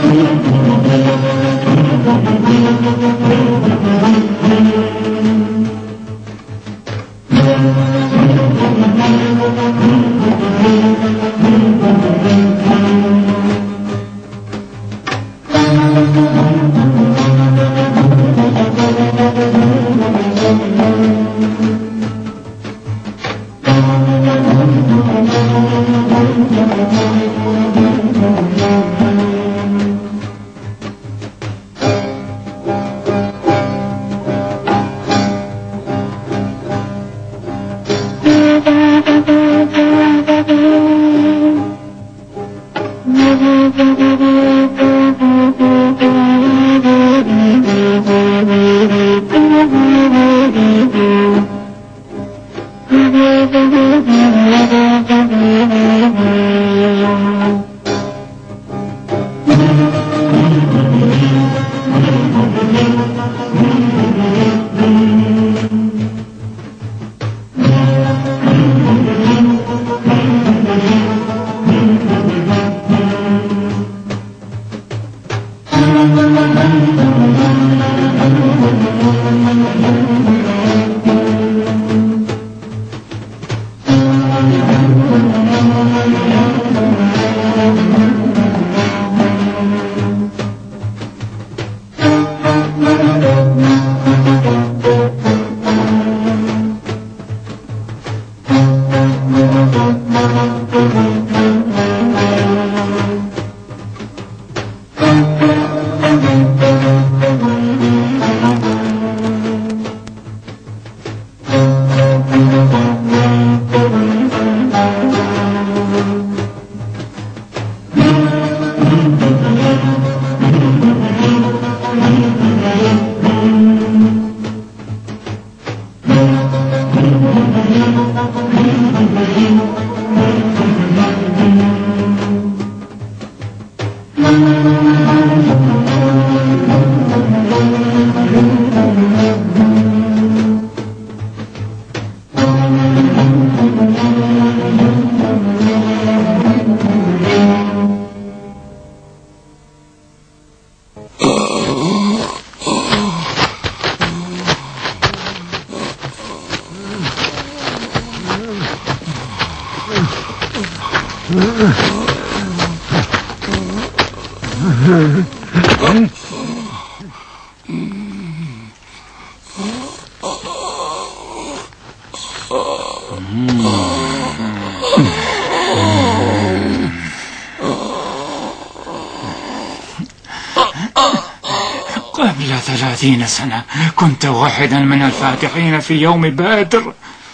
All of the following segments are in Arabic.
قبل 30 سنة كنت واحدا من الفاتحين في يوم بدر.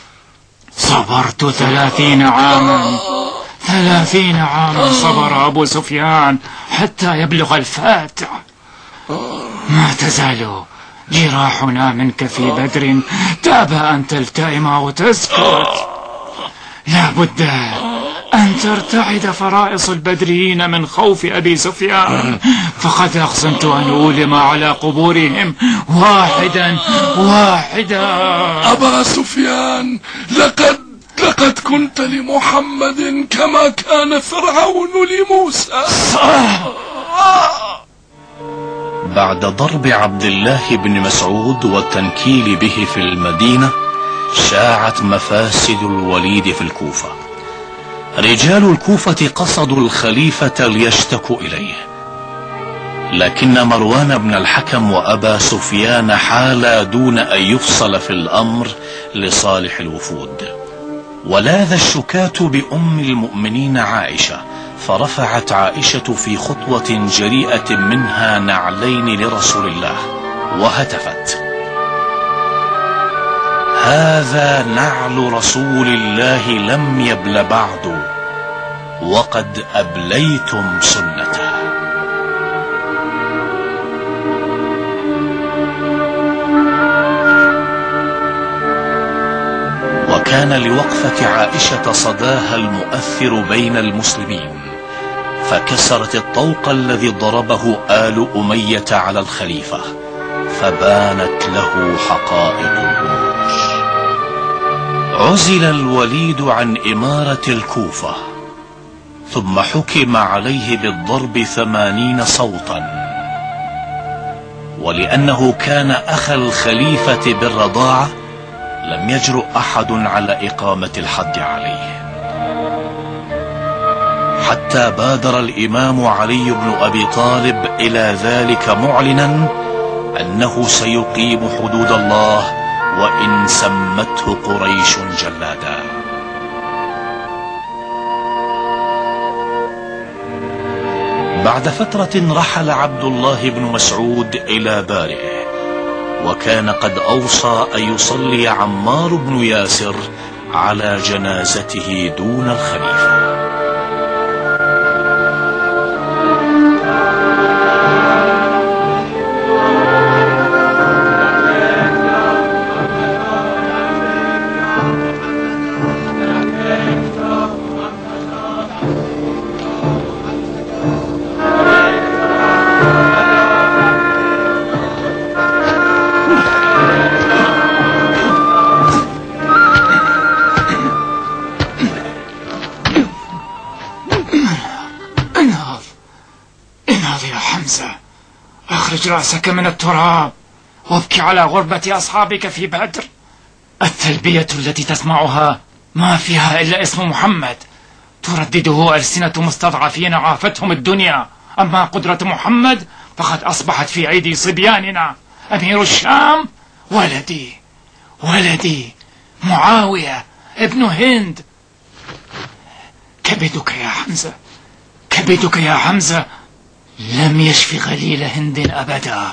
صبرت 30 عاما. 30 عاما صبر أبو سفيان حتى يبلغ الفاتح. ما تزال جراحنا منك في بدر تابى أن تلتئم وتسكت. لا بد أن ترتعد فرائص البدريين من خوف أبي سفيان، فقد أقسمت أن أولم على قبورهم واحدا واحدا. أبا سفيان، لقد كنت لمحمد كما كان فرعون لموسى. بعد ضرب عبد الله بن مسعود والتنكيل به في المدينة، شاعت مفاسد الوليد في الكوفة. رجال الكوفة قصدوا الخليفة ليشتكوا إليه، لكن مروان بن الحكم وأبا سفيان حالا دون أن يفصل في الأمر لصالح الوفود. ولاذ الشكاة بأم المؤمنين عائشة، فرفعت عائشة في خطوة جريئة منها نعلين لرسول الله وهتفت: هذا نعل رسول الله لم يبل بعد، وقد أبليتم سنته. وكان لوقفة عائشة صداها المؤثر بين المسلمين، فكسرت الطوق الذي ضربه آل أمية على الخليفة، فبانت له حقائق الأمور. عزل الوليد عن إمارة الكوفة، ثم حكم عليه بالضرب 80 صوتا. ولأنه كان أخا الخليفة بالرضاعة لم يجرؤ أحد على إقامة الحد عليه، حتى بادر الإمام علي بن أبي طالب إلى ذلك معلنا أنه سيقيم حدود الله وإن سمته قريش جلادا. بعد فترة رحل عبد الله بن مسعود إلى بارئه، وكان قد أوصى أن يصلي عمار بن ياسر على جنازته دون الخليفة. اخرج رأسك من التراب وابكي على غربة أصحابك في بدر. التلبية التي تسمعها ما فيها إلا اسم محمد تردده ألسنة مستضعفين عافتهم الدنيا، أما قدرة محمد فقد أصبحت في أيدي صبياننا. أمير الشام ولدي معاوية ابن هند. كبدك يا حمزة لم يشف غليل هند أبدا.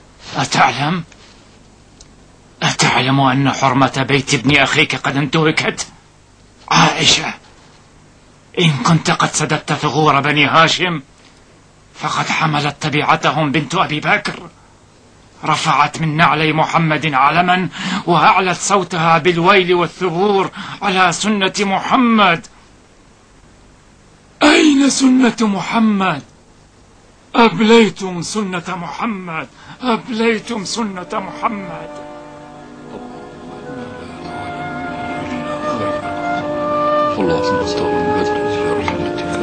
أتعلم أن حرمة بيت ابن أخيك قد انتهكت؟ عائشة، إن كنت قد سددت ثغور بني هاشم فقد حملت تبعتهم بنت أبي بكر، رفعت من نعلي محمد علما وأعلت صوتها بالويل والثبور على سنة محمد. أين سنة محمد؟ أبليتم سنة محمد. اللهم صل على رحمتك.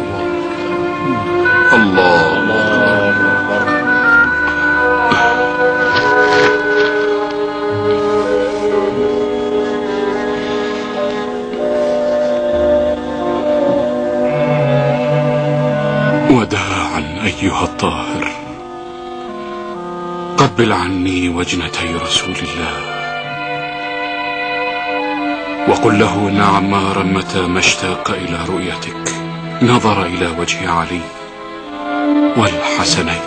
الله وداعا أيها الطاهر، قبل عني وجنتي رسول الله، وقل له إن عمارا متى ما اشتاق إلى رؤيتك نظر إلى وجه علي والحسنين.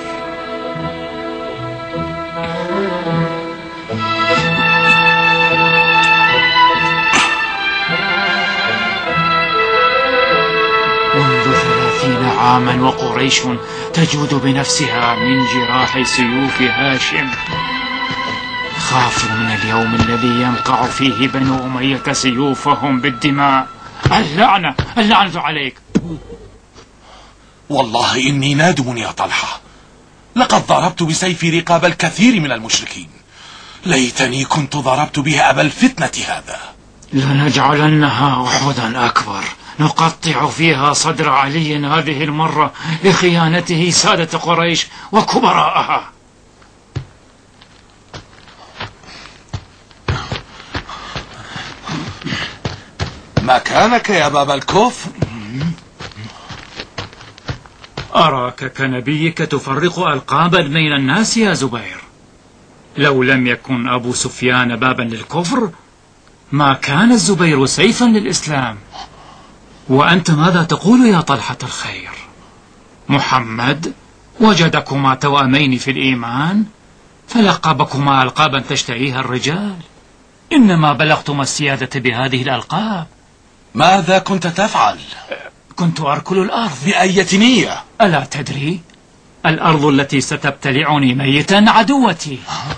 منذ 30 عاما وقريش تجود بنفسها من جراح سيوف هاشم. خافوا من اليوم الذي ينقع فيه بنو أمية سيوفهم بالدماء. اللعنة عليك. والله إني نادم يا طلحة، لقد ضربت بسيفي رقاب الكثير من المشركين، ليتني كنت ضربت به أبا الفتنة هذا. لنجعلنها أحدا أكبر نقطع فيها صدر علي هذه المرة لخيانته سادة قريش وكبراءها. مكانك يا باب الكفر. أراك كنبيك تفرق ألقابا بين الناس يا زبير. لو لم يكن أبو سفيان بابا للكفر ما كان الزبير سيفا للإسلام. وأنت ماذا تقول يا طلحة الخير؟ محمد وجدكما توأمين في الإيمان فلقبكما ألقابا تشتهيها الرجال، إنما بلغتما السيادة بهذه الألقاب. ماذا كنت تفعل؟ كنت أركل الأرض. بأية نية؟ ألا تدري؟ الأرض التي ستبتلعني ميتا عدوتي.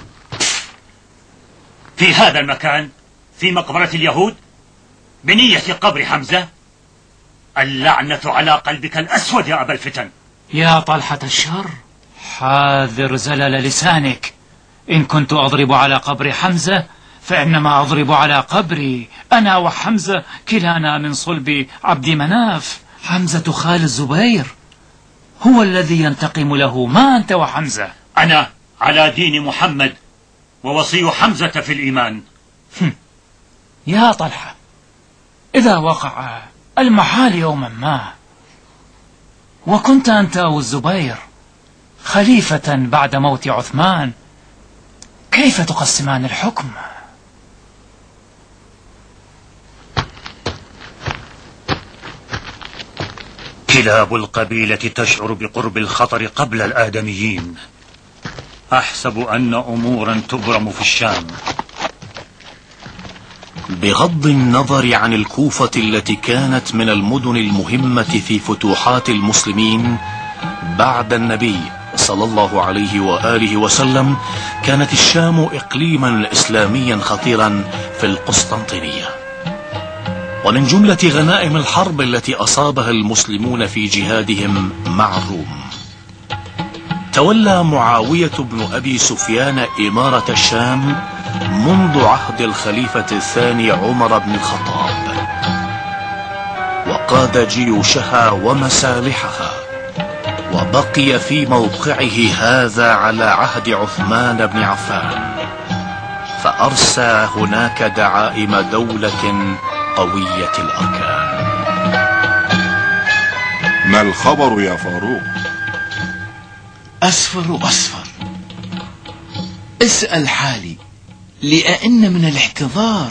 في هذا المكان، في مقبرة اليهود، بنية قبر حمزة. اللعنة على قلبك الأسود يا أبا الفتن. يا طلحة الشر، حاذر زلل لسانك. إن كنت أضرب على قبر حمزة فإنما أضرب على قبري. أنا وحمزة كلانا من صلب عبد مناف، حمزة خال الزبير هو الذي ينتقم له، ما أنت وحمزة. أنا على دين محمد ووصي حمزة في الإيمان. يا طلحة، إذا وقع المحال يوما ما وكنت أنت أو الزبير خليفة بعد موت عثمان، كيف تقسمان الحكم؟ كلاب القبيلة تشعر بقرب الخطر قبل الآدميين. أحسب أن أمورا تبرم في الشام. بغض النظر عن الكوفة التي كانت من المدن المهمة في فتوحات المسلمين بعد النبي صلى الله عليه وآله وسلم، كانت الشام إقليما إسلاميا خطيرا في القسطنطينية. ومن جملة غنائم الحرب التي أصابها المسلمون في جهادهم مع الروم، تولى معاوية بن أبي سفيان إمارة الشام منذ عهد الخليفة الثاني عمر بن الخطاب، وقاد جيوشها ومسالحها، وبقي في موقعه هذا على عهد عثمان بن عفان، فأرسى هناك دعائم دولة قوية الأركان. ما الخبر يا فاروق؟ أصفر أصفر. اسأل حالي لأن من الاحتضار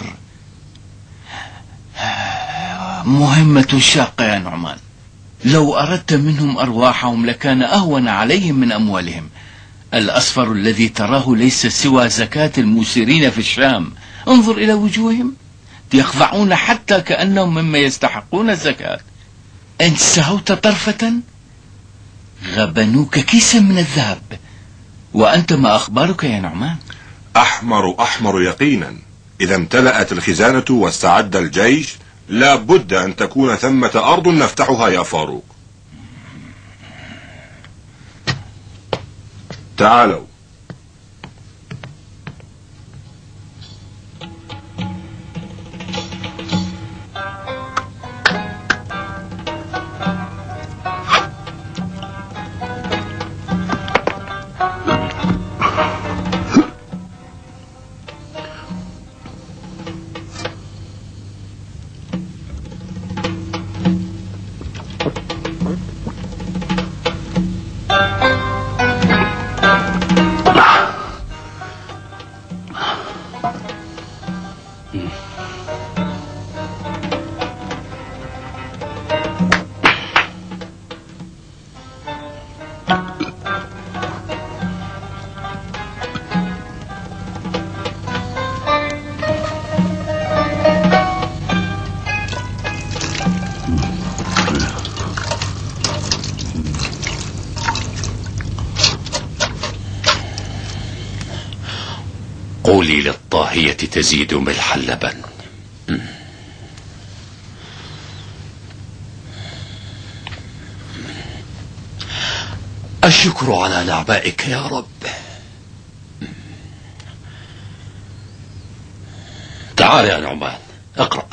مهمة شاقة يا نعمان. لو أردت منهم أرواحهم لكان أهون عليهم من أموالهم. الأصفر الذي تراه ليس سوى زكاة الموسرين في الشام. انظر إلى وجوههم، يخضعون حتى كأنهم مما يستحقون الزكاة. إن سهوت طرفة غبنوك كيسا من الذهب. وأنت ما أخبارك يا نعمان؟ أحمر يقينا. إذا امتلأت الخزانة واستعد الجيش لا بد أن تكون ثمة أرض نفتحها يا فاروق. تعالوا. قولي للطاهية تزيد ملح اللبن. الشكر على نعمائك يا رب. تعال يا نعمان اقرأ.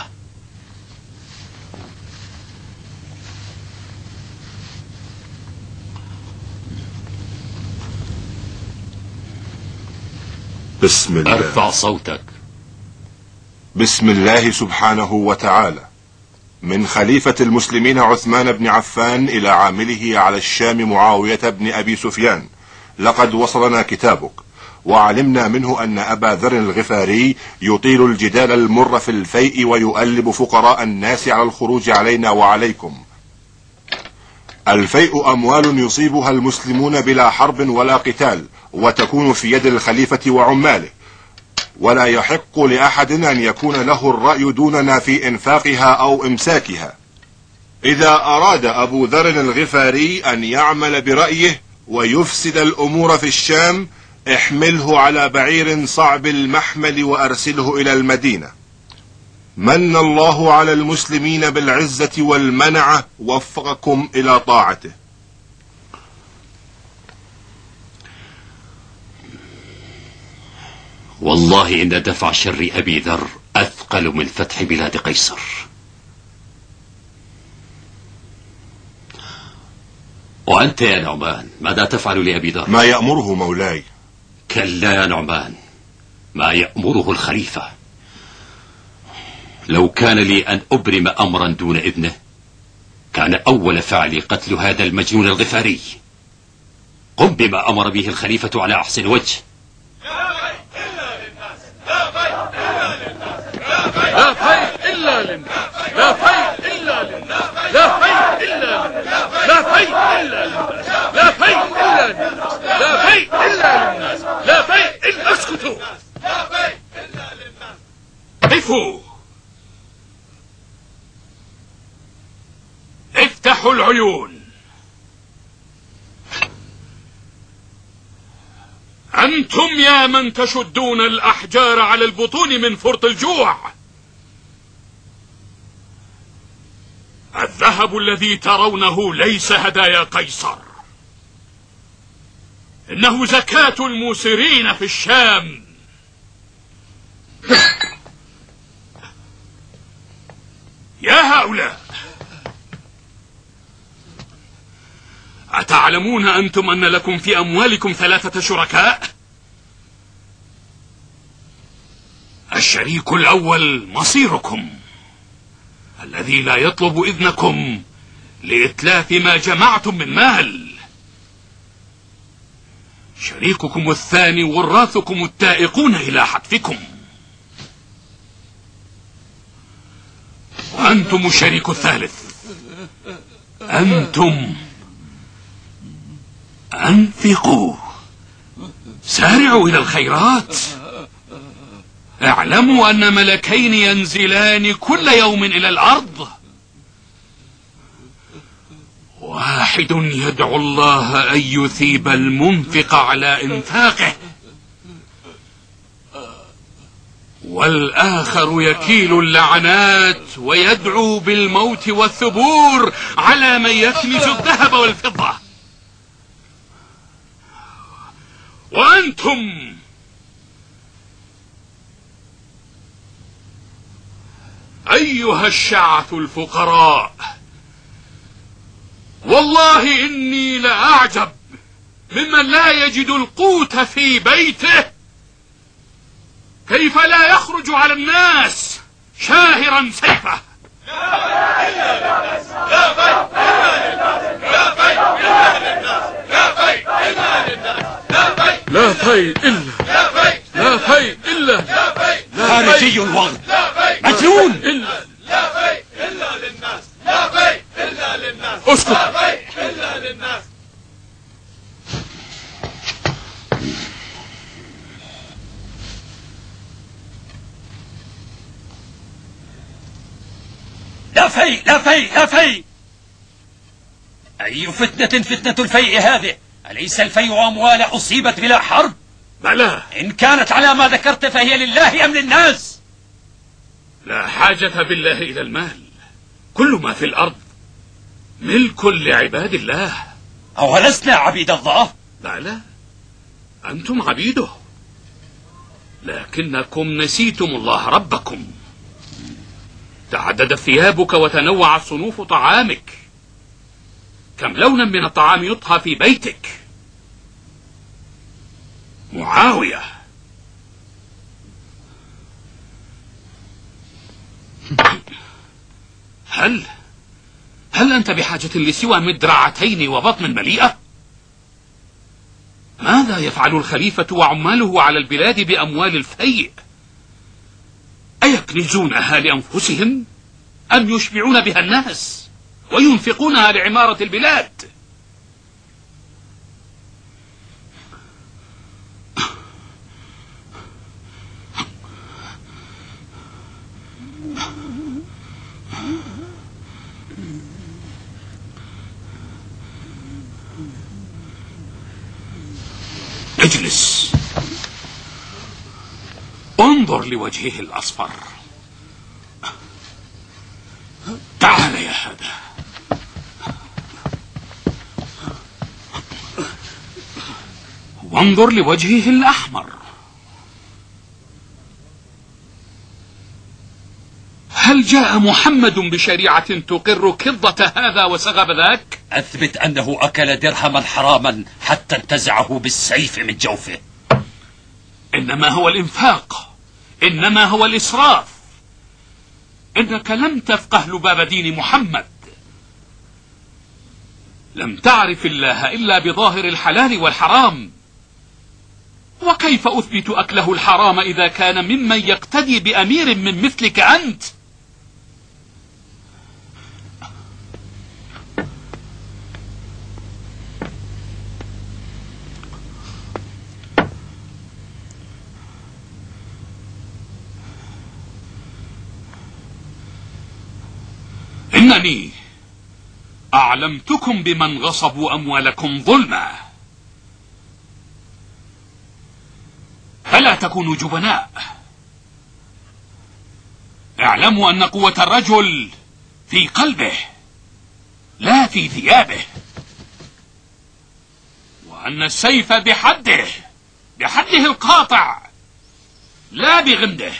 بسم الله. ارفع صوتك. بسم الله سبحانه وتعالى. من خليفة المسلمين عثمان بن عفان إلى عامله على الشام معاوية بن أبي سفيان، لقد وصلنا كتابك، وعلمنا منه أن أبا ذر الغفاري يطيل الجدال المر في الفيء ويؤلب فقراء الناس على الخروج علينا وعليكم. الفيء أموال يصيبها المسلمون بلا حرب ولا قتال، وتكون في يد الخليفة وعماله، ولا يحق لأحد أن يكون له الرأي دوننا في إنفاقها أو إمساكها. إذا أراد أبو ذر الغفاري أن يعمل برأيه ويفسد الأمور في الشام، احمله على بعير صعب المحمل وأرسله إلى المدينة. من الله على المسلمين بالعزة والمنعة، وفقكم إلى طاعته. والله إن دفع شر أبي ذر أثقل من فتح بلاد قيصر. وأنت يا نعمان ماذا تفعل لأبي ذر؟ ما يأمره مولاي. كلا يا نعمان، ما يأمره الخليفة. لو كان لي أن أبرم أمرا دون إذنه كان أول فعلي قتل هذا المجنون الغفاري. قم بما أمر به الخليفة على أحسن وجه. لا فيء إلا للناس، لا فيء إلا للناس، لا فيء إلا للناس، لا فيء إلا للناس، لا فيء إلا للناس، لا فيء إلا للناس، لا فيء إلا. اسكتوا، لا فيء إلا للناس. قفوا، افتحوا العيون. أنتم يا من تشدون الأحجار على البطون من فرط الجوع، الذهب الذي ترونه ليس هدايا قيصر، إنه زكاة الموسرين في الشام. يا هؤلاء، أتعلمون أنتم أن لكم في أموالكم 3 شركاء؟ الشريك الأول مصيركم الذي لا يطلب إذنكم لإتلاف ما جمعتم من مال. شريككم الثاني وراثكم التائقون إلى حتفكم. وأنتم الشريك الثالث، أنتم أنفقوا، سارعوا إلى الخيرات. اعلموا أن ملكين ينزلان كل يوم إلى الأرض، واحد يدعو الله أن يثيب المنفق على إنفاقه، والآخر يكيل اللعنات ويدعو بالموت والثبور على من يكنز الذهب والفضة. وأنتم أيها الشعث الفقراء، والله إني لأعجب ممن لا يجد القوت في بيته، كيف لا يخرج على الناس شاهرا سيفه. لا فيء إلا، لا فيء إلا، خارجي الوغد مجنون. لا فيء إلا للناس، لا فيء إلا للناس، اسكت، لا فيء إلا للناس. لا فيء، لا فيء، لا فيء. أي فتنة فتنة الفيء هذه؟ أليس الفيء أموال أصيبت بلا حرب؟ بلى. إن كانت على ما ذكرت فهي لله أم للناس؟ لا حاجة بالله إلى المال، كل ما في الأرض ملك لعباد الله. أولسنا عبيد الله؟ بلى، أنتم عبيده، لكنكم نسيتم الله ربكم. تعددت ثيابك وتنوعت صنوف طعامك، كم لونا من الطعام يطهى في بيتك. معاوية، هل أنت بحاجة لسوى مدرعتين وبطن مليئة؟ ماذا يفعل الخليفة وعماله على البلاد بأموال الفيء؟ أيكنزونها لأنفسهم أم يشبعون بها الناس وينفقونها لعمارة البلاد؟ اجلس، انظر لوجهه الأصفر. تعال يا هذا، وانظر لوجهه الأحمر. هل جاء محمد بشريعة تقر كضة هذا وسغب ذاك؟ أثبت أنه أكل درهما حراما حتى انتزعه بالسيف من جوفه. إنما هو الإنفاق، إنما هو الإسراف. إنك لم تفقه لباب دين محمد، لم تعرف الله إلا بظاهر الحلال والحرام. وكيف أثبت أكله الحرام إذا كان ممن يقتدي بأمير من مثلك أنت؟ إنني أعلمتكم بمن غصبوا أموالكم ظلما، فلا تكونوا جبناء. اعلموا أن قوة الرجل في قلبه لا في ثيابه، وأن السيف بحده القاطع لا بغمده.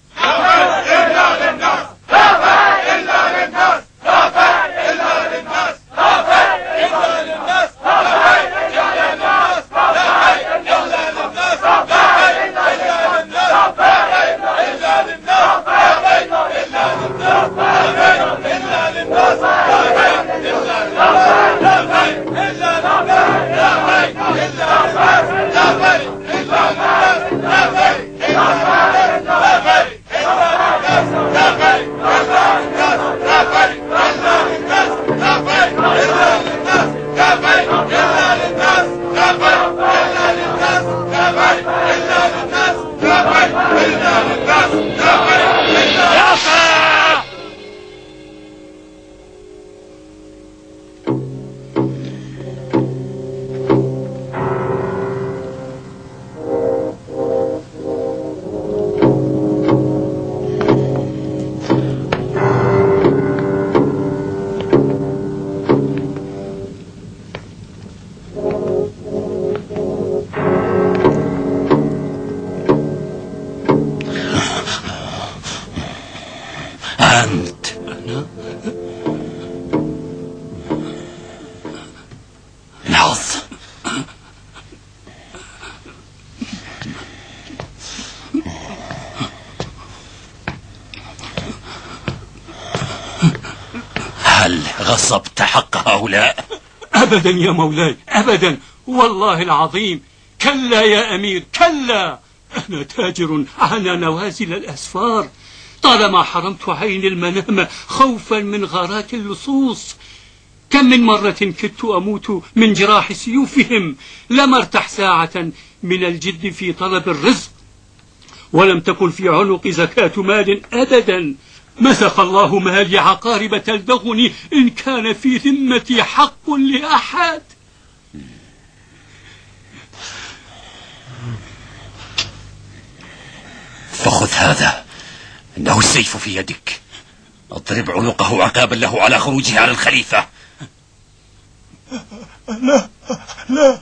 هل غصبت حق هؤلاء؟ أبدا يا مولاي، أبدا والله العظيم. كلا يا أمير، كلا. أنا تاجر على نوازل الأسفار، طالما حرمت عين المنام خوفا من غارات اللصوص. كم من مرة كدت أموت من جراح سيوفهم، لم ارتح ساعة من الجد في طلب الرزق، ولم تكن في عنق زكاة مال أبدا. مسخ الله مالي عقارب تلدغني إن كان في ذمتي حق لأحد. فخذ هذا، إنه السيف في يدك. اضرب عنقه عقابا له على خروجه على الخليفة. لا لا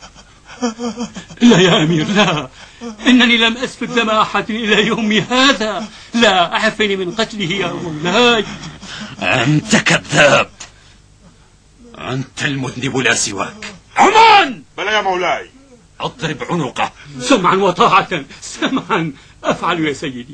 لا يا أمير، لا. إنني لم أسفك دم أحد إلى يومي هذا. لا، أعفني من قتله يا مولاي. أنت كذاب، أنت المذنب لا سواك. عمان! بلى يا مولاي. اضرب عنقه. سمعا وطاعة، سمعا. أفعل يا سيدي.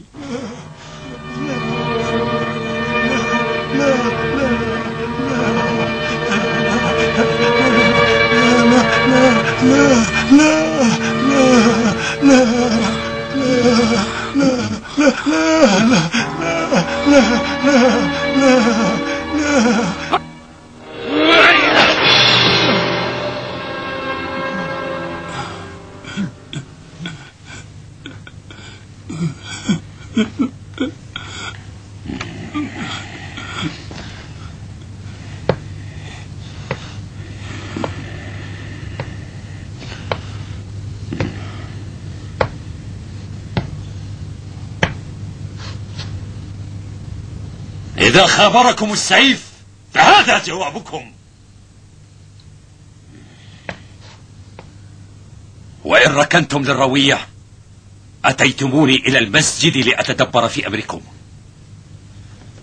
إذا خابركم السيف فهذا جوابكم. وإن ركنتم للروية أتيتموني إلى المسجد لأتدبر في أمركم.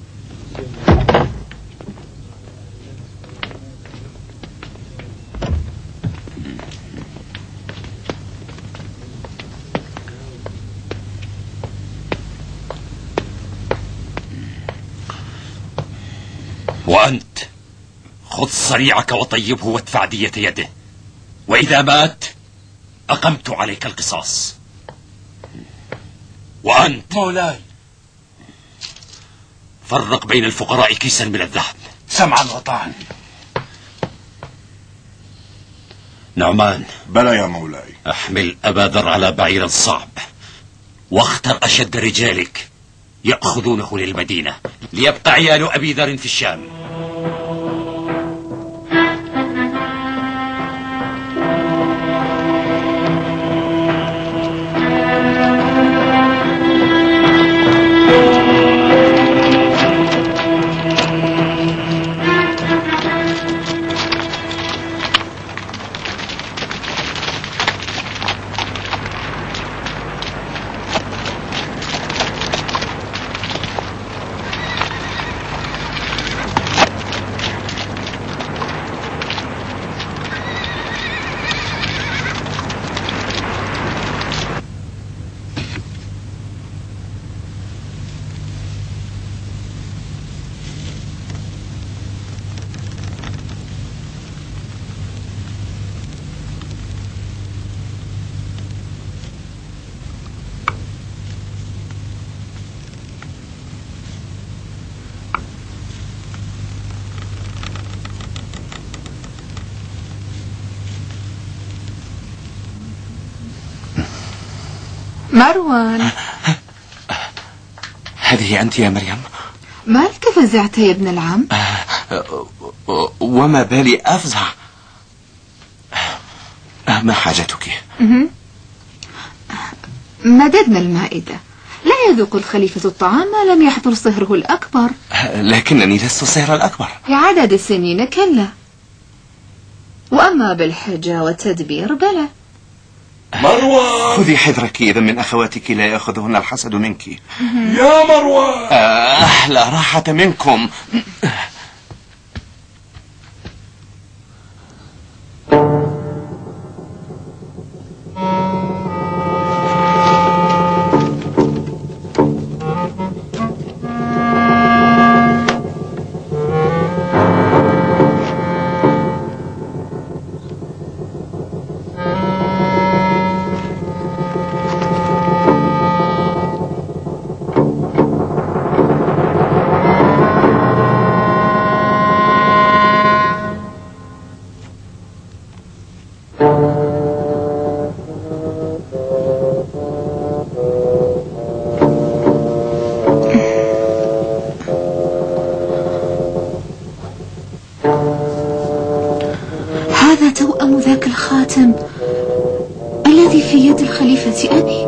وأنت خذ صريعك وطيبه وادفع دية يده، وإذا مات أقمت عليك القصاص. وأنت مولاي. فرق بين الفقراء كيسا من الذهب. سمعا وطاعا. نعمان. بلى يا مولاي. احمل أبا ذر على بعير صعب، واختر أشد رجالك يأخذونه للمدينة، ليبقى عيال أبي ذر في الشام. مروان. هذه أنت يا مريم؟ مالك فزعت يا ابن العم؟ وما بالي أفزع. ما حاجتك؟ مددنا المائدة. لا يذوق الخليفة الطعام ما لم يحضر صهره الأكبر. لكنني لست صهر الأكبر. في عدد السنين كلا، وأما بالحجة والتدبير بلى. مروان، خذي حذرك إذا من أخواتك لا يأخذهن الحسد منك. يا مروان. لا راحة منكم. هذا توأم ذاك الخاتم الذي في يد الخليفة أبي.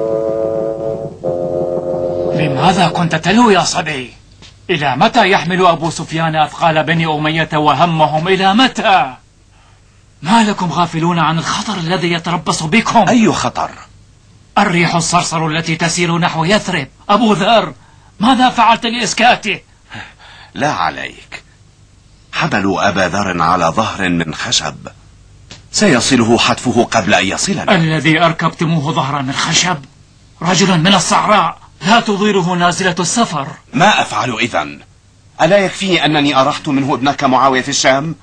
لماذا كنت تلو يا صبي؟ إلى متى يحمل أبو سفيان أثقال بني أمية وهمهم؟ إلى متى؟ ما لكم غافلون عن الخطر الذي يتربص بكم؟ أي خطر؟ الريح الصرصر التي تسير نحو يثرب. أبو ذر، ماذا فعلت لإسكاته؟ لا عليك، حملوا أبا ذر على ظهر من خشب، سيصله حتفه قبل أن يصلنا. الذي أركبتموه ظهرا من خشب؟ رجلا من الصحراء لا تضيره نازلة السفر. ما أفعل إذن؟ ألا يكفيه أنني أرحت منه ابنك معاوية في الشام؟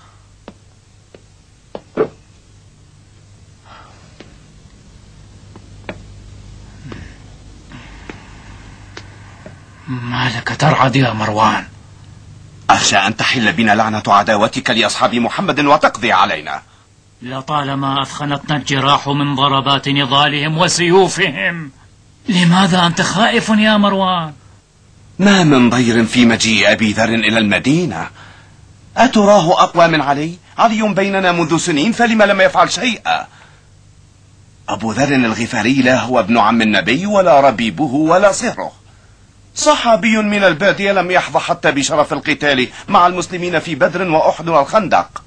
ما لك ترعد يا مروان؟ أخشى أن تحل بنا لعنة عداوتك لأصحاب محمد وتقضي علينا. لطالما أثخنتنا الجراح من ضربات نضالهم وسيوفهم. لماذا أنت خائف يا مروان؟ ما من ضير في مجيء أبي ذر إلى المدينة. أتراه أقوى من علي؟ علي بيننا منذ سنين، فلما لم يفعل شيئا؟ أبو ذر الغفاري لا هو ابن عم النبي ولا ربيبه ولا صهره، صحابي من البادية لم يحظى حتى بشرف القتال مع المسلمين في بدر وأحد والخندق.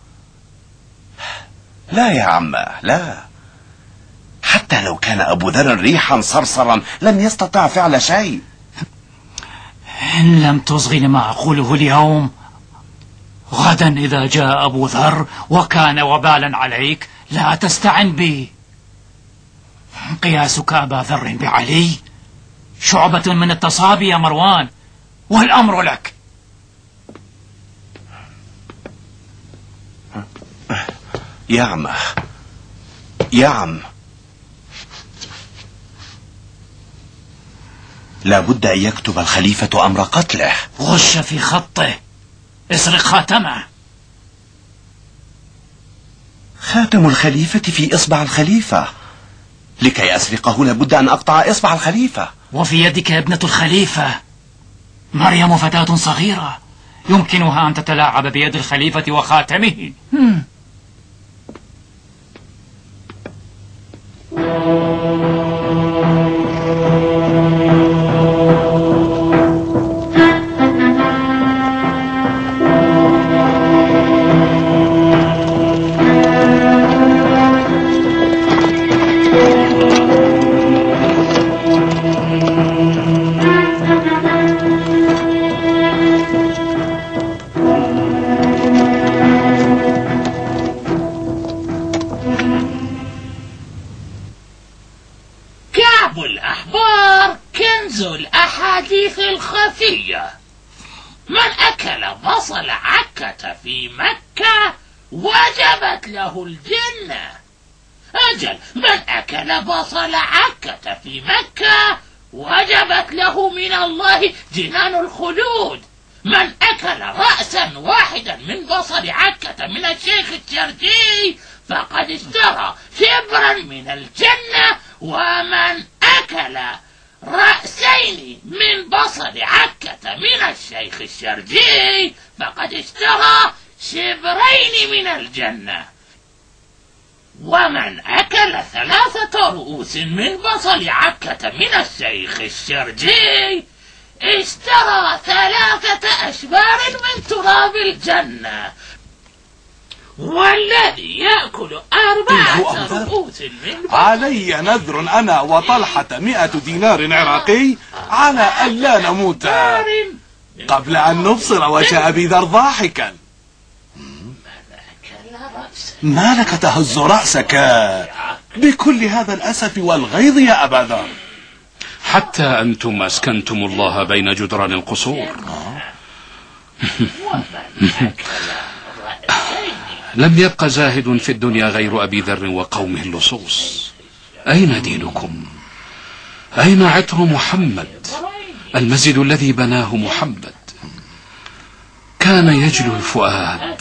لا يا عمه، لا. حتى لو كان أبو ذر ريحا صرصرا لم يستطع فعل شيء. إن لم تصغي لما أقوله اليوم، غدا إذا جاء أبو ذر وكان وبالا عليك لا تستعن بي. قياسك أبا ذر بعلي شعبة من التصابي يا مروان، والأمر لك. يا عمه، يا عم، لا بد أن يكتب الخليفة أمر قتله. غش في خطه، اسرق خاتمه. خاتم الخليفة في إصبع الخليفة، لكي أسرقه لابد أن أقطع إصبع الخليفة. وفي يدك ابنة الخليفة مريم، فتاة صغيرة يمكنها أن تتلاعب بيد الخليفة وخاتمه. من أكل بصل عكة في مكة وجبت له الجنة. أجل، من أكل بصل عكة في مكة وجبت له من الله جنان الخلود. من أكل رأسا واحدا من بصل عكة من الشيخ الشرقي فقد اشترى شبرا من الجنة. ومن أكل رأسين من بصل عكة من الشيخ الشرقي فقد اشترى شبرين من الجنة. ومن أكل 3 رؤوس من بصل عكة من الشيخ الشرقي اشترى 3 أشبار من تراب الجنة. والذي يأكل 4 رؤوس من بصل، علي نذر أنا وطلحة 100 دينار عراقي على أن لا نموت قبل أن نبصر وجه أبي ذر ضاحكا. ما لك تهز رأسك بكل هذا الأسف والغيظ يا أبا ذر؟ حتى أنتم أسكنتم الله بين جدران القصور. لم يبق زاهد في الدنيا غير أبي ذر وقومه اللصوص. أين دينكم؟ أين عطر محمد؟ المسجد الذي بناه محمد كان يجلو الفؤاد،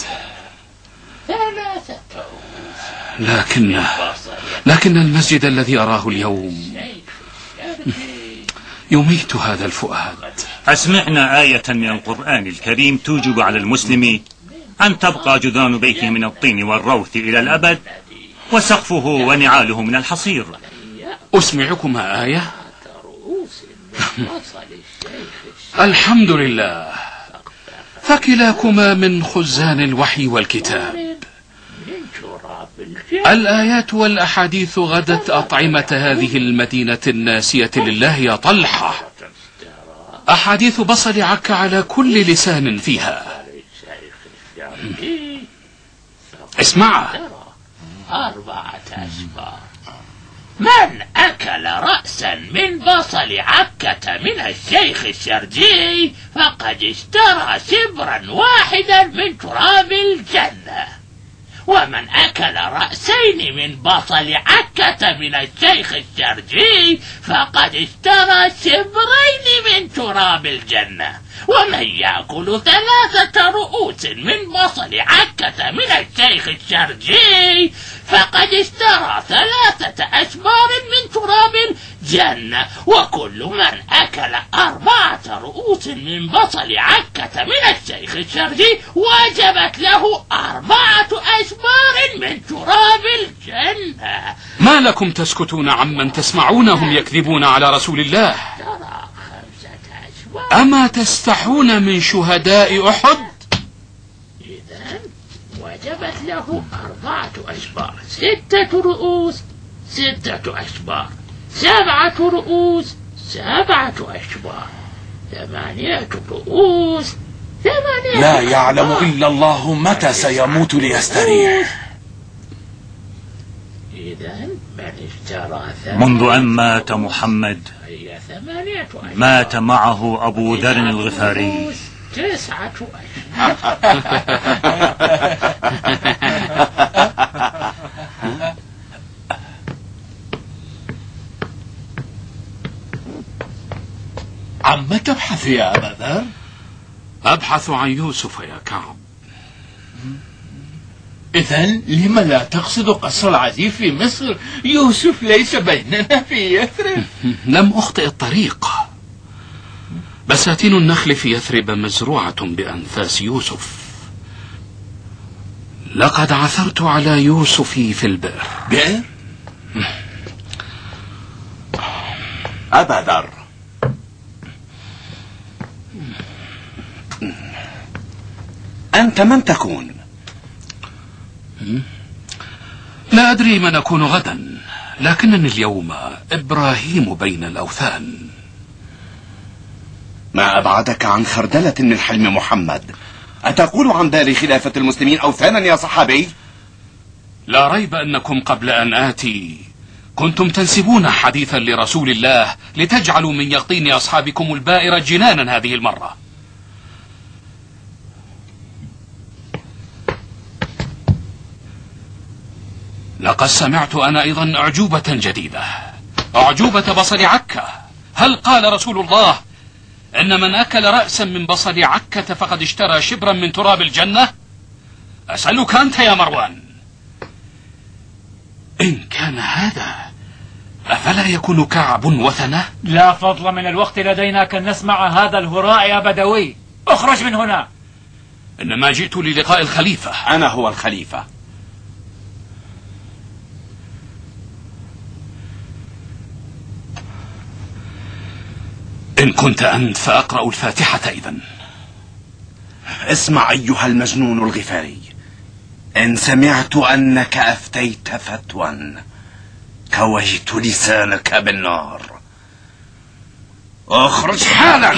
لكن المسجد الذي أراه اليوم يميت هذا الفؤاد. أسمعنا آية من القرآن الكريم توجب على المسلم أن تبقى جدران بيته من الطين والروث إلى الأبد وسقفه ونعاله من الحصير. أسمعكما آية؟ الحمد لله، فكلاكما من خزان الوحي والكتاب. الآيات والأحاديث غدت أطعمة هذه المدينة الناسية لله يا طلحة. أحاديث بصل عك على كل لسان فيها. اسمع. 4 أشبار. من أكل رأسا من بصل عكة من الشيخ الشرقي فقد اشترى شبرا واحدا من تراب الجنة. ومن أكل رأسين من بصل عكة من الشيخ الشرقي فقد اشترى شبرين من تراب الجنة. ومن يأكل 3 رؤوس من بصل عكة من الشيخ الشرقي فقد اشترى 3 أشبار من تراب الجنة. وكل من أكل 4 رؤوس من بصل عكة من الشيخ الشرقي وجبت له 4 أشبار من تراب الجنة. ما لكم تسكتون عمن تسمعونهم يكذبون على رسول الله؟ أما تستحون من شهداء أحد؟ إذن وجبت له 4 أشبار. 6 رؤوس 6 أشبار. 7 رؤوس 7 أشبار. 8 رؤوس 8. لا يعلم إلا الله متى سيموت ليستريح. إذن من اشترى منذ أن مات محمد مات معه أبو ذر الغفاري. 9 أشبار. عما تبحث يا أبا ذر؟ أبحث عن يوسف يا كعب. إذن لم لا تقصد قصر العزيز في مصر؟ يوسف ليس بيننا في يثرب. لم أخطئ الطريق. بساتين النخل في يثرب مزروعة بأنفاس يوسف. لقد عثرت على يوسف في البئر. بئر؟ أبا ذر، أنت من تكون؟ لا أدري من أكون غدا، لكنني اليوم إبراهيم بين الأوثان. ما أبعدك عن خردلة من حلم محمد؟ أتقول عن دار خلافة المسلمين أوثانا يا صحابي؟ لا ريب أنكم قبل أن آتي كنتم تنسبون حديثا لرسول الله لتجعلوا من يقطين أصحابكم البائر جنانا هذه المرة. لقد سمعت أنا أيضا أعجوبة جديدة، أعجوبة بصل عكا. هل قال رسول الله إن من أكل رأسا من بصل عكة فقد اشترى شبرا من تراب الجنة؟ أسألك أنت يا مروان، إن كان هذا أفلا يكون كعب وثنه؟ لا فضل من الوقت لدينا كان نسمع هذا الهراء يا بدوي. اخرج من هنا. إنما جئت للقاء الخليفة. أنا هو الخليفة. إن كنت أنت فأقرأ الفاتحة إذن. اسمع أيها المجنون الغفاري، إن سمعت أنك أفتيت فتوى كويت لسانك بالنار. اخرج حالا.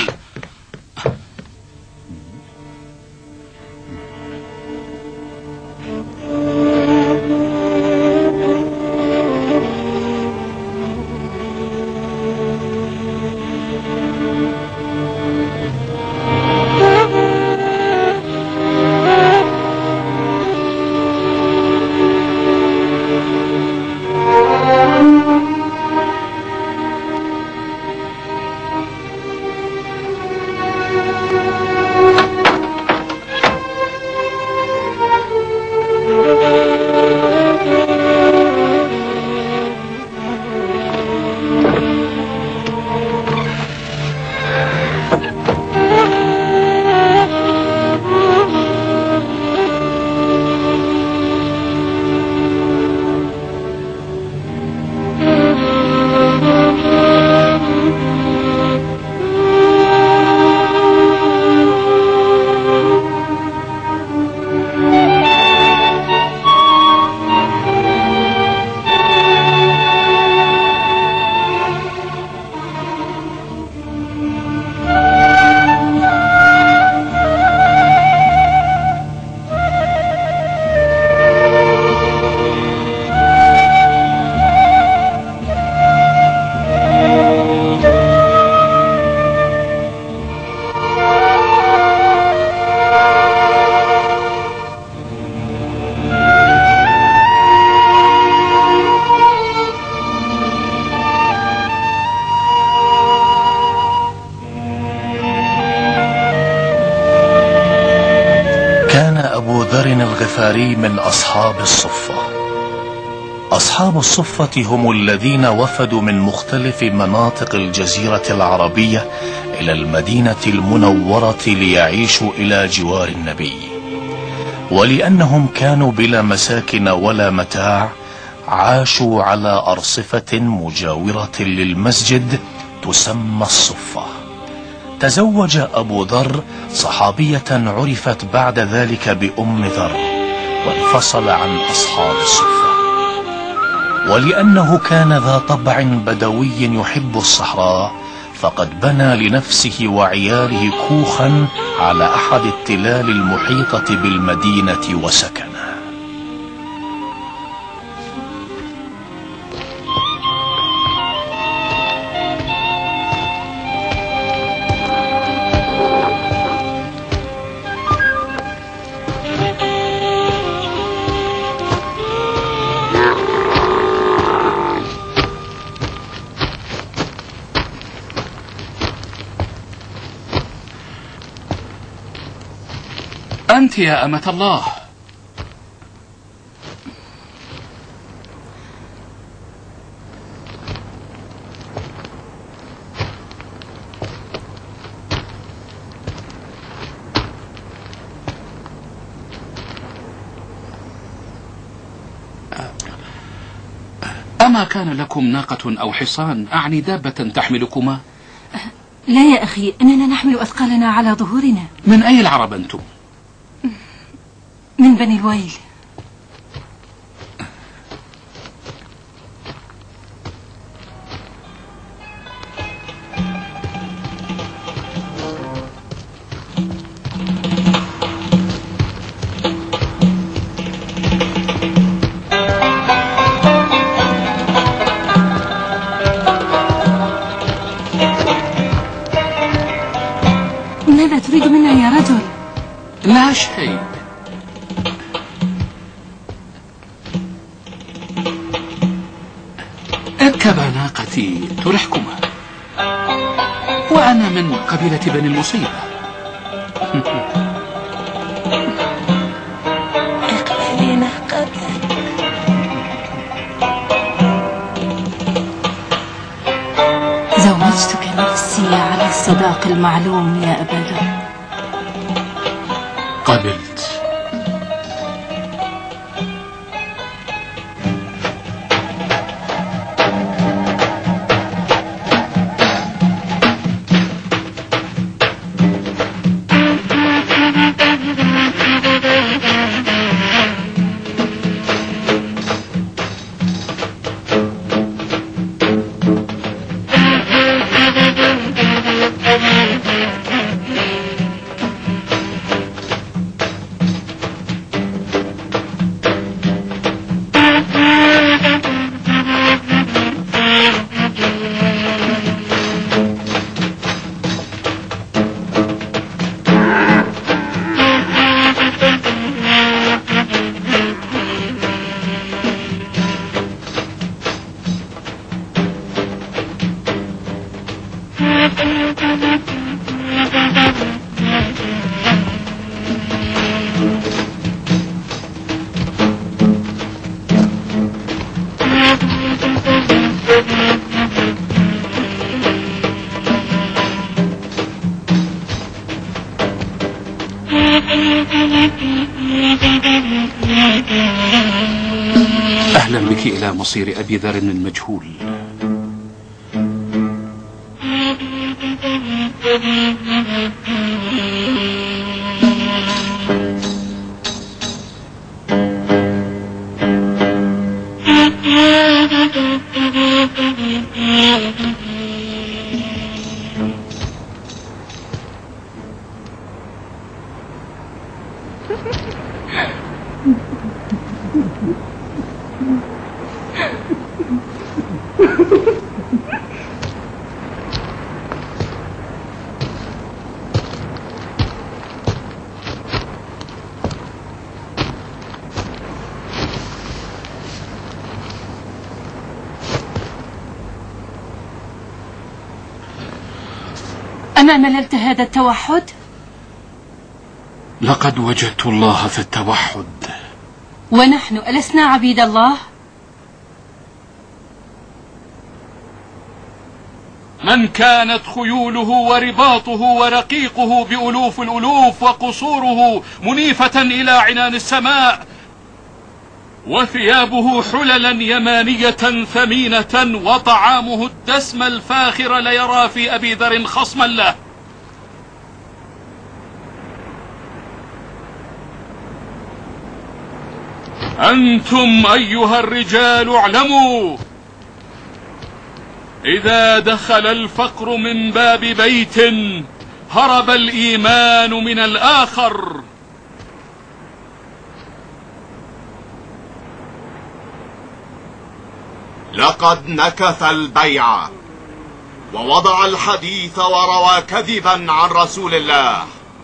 الغفاري من أصحاب الصفة. أصحاب الصفة هم الذين وفدوا من مختلف مناطق الجزيرة العربية إلى المدينة المنورة ليعيشوا إلى جوار النبي، ولأنهم كانوا بلا مساكن ولا متاع عاشوا على أرصفة مجاورة للمسجد تسمى الصفة. تزوج أبو ذر صحابية عرفت بعد ذلك بأم ذر، وانفصل عن أصحاب الصفة. ولأنه كان ذا طبع بدوي يحب الصحراء، فقد بنى لنفسه وعياله كوخا على أحد التلال المحيطة بالمدينة وسكن. أنت يا أمة الله. أما كان لكم ناقة أو حصان، أعني دابة تحملكما؟ لا يا أخي، إننا نحمل أثقالنا على ظهورنا. من أي العرب أنتم؟ من بني الويل. ماذا تريد منا يا رجل؟ لا شيء. اركبا ناقتي ترحكما، وأنا من قبيلة بني المصيبة. اقبلي ناقتك. زوجتك نفسي على الصداق المعلوم يا أبا ذر. قبلت. أهلا بك إلى مصير أبي ذر المجهول. أما مللت هذا التوحد؟ لقد وجدت الله في التوحد. ونحن ألسنا عبيد الله؟ من كانت خيوله ورباطه ورقيقه بألوف الألوف وقصوره منيفة إلى عنان السماء، وثيابه حللا يمانية ثمينة، وطعامه الدسم الفاخر ليرى في أبي ذر خصما له. أنتم أيها الرجال اعلموا، إذا دخل الفقر من باب بيت هرب الإيمان من الآخر. لقد نكث البيعة ووضع الحديث وروى كذبا عن رسول الله،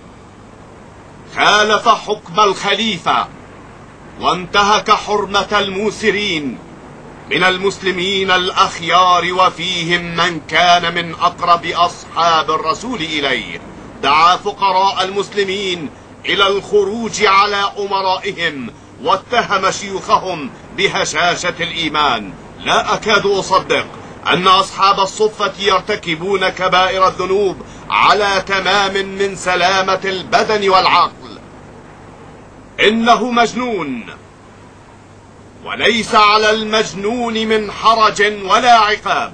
خالف حكم الخليفة وانتهك حرمة الموسرين من المسلمين الأخيار، وفيهم من كان من أقرب أصحاب الرسول إليه. دعا فقراء المسلمين إلى الخروج على أمرائهم واتهم شيوخهم بهشاشة الإيمان. لا أكاد أصدق أن أصحاب الصفة يرتكبون كبائر الذنوب على تمام من سلامة البدن والعقل. إنه مجنون، وليس على المجنون من حرج ولا عقاب،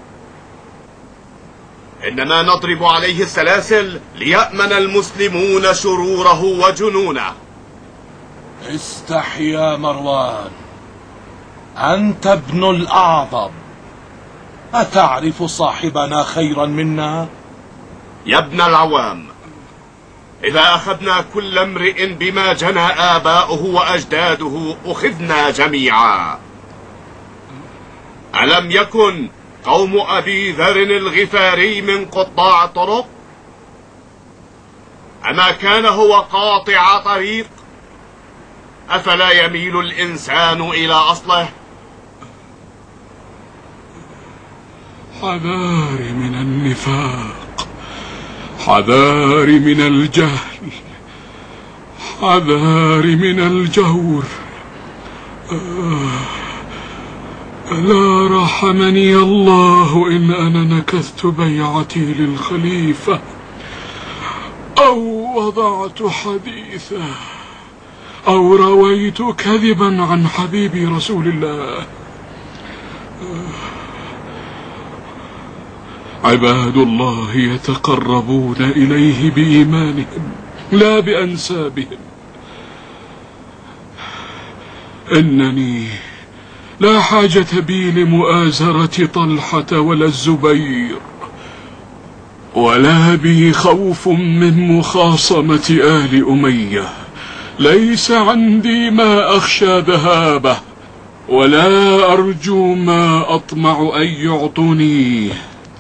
إنما نضرب عليه السلاسل ليأمن المسلمون شروره وجنونه. استحي يا مروان، أنت ابن الأعظم، أتعرف صاحبنا خيرا منا؟ يا ابن العوام، إذا أخذنا كل امرئ بما جنى آباؤه وأجداده أخذنا جميعا. ألم يكن قوم أبي ذر الغفاري من قطاع الطرق؟ أما كان هو قاطع طريق؟ أفلا يميل الإنسان إلى أصله؟ حذاري من النفاق، حذاري من الجهل، حذاري من الجور. لا رحمني الله إن أنا نكثت بيعتي للخليفة أو وضعت حديثه أو رويت كذبا عن حبيبي رسول الله. عباد الله يتقربون إليه بإيمانهم لا بأنسابهم. إنني لا حاجة بي لمؤازرة طلحة ولا الزبير، ولا بي خوف من مخاصمة آل أمية. ليس عندي ما أخشى ذهابه، ولا أرجو ما أطمع أن يعطونيه.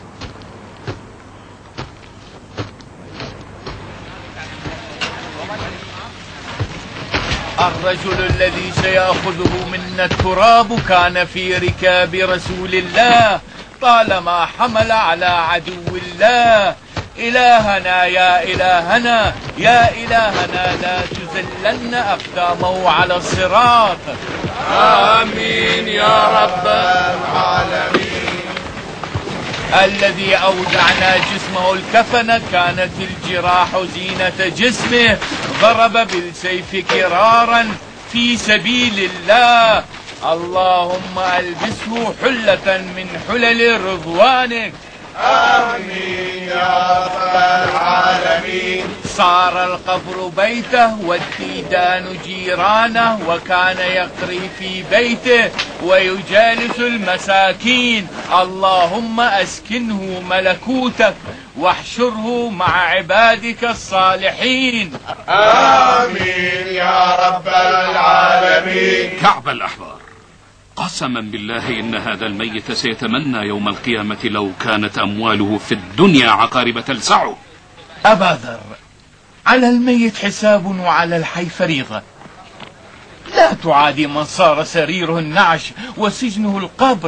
الرجل الذي سيأخذه منا التراب كان في ركاب رسول الله طالما حمل على عدو الله. إلهنا يا إلهنا يا إلهنا، لا تزلن أقدامه على الصراط. آمين يا رب العالمين. الذي أودعنا جسمه الكفن كانت الجراح زينة جسمه، ضرب بالسيف كرارا في سبيل الله. اللهم ألبسه حلة من حلل رضوانك. آمين يا رب العالمين. صار القبر بيته والديدان جيرانه، وكان يقري في بيته ويجالس المساكين. اللهم أسكنه ملكوتك واحشره مع عبادك الصالحين. آمين يا رب العالمين. كعب الأحبار، قسما بالله إن هذا الميت سيتمنى يوم القيامة لو كانت أمواله في الدنيا عقارب تلسعه. أبا ذر، على الميت حساب وعلى الحي فريضة. لا تعادي من صار سريره النعش وسجنه القبر.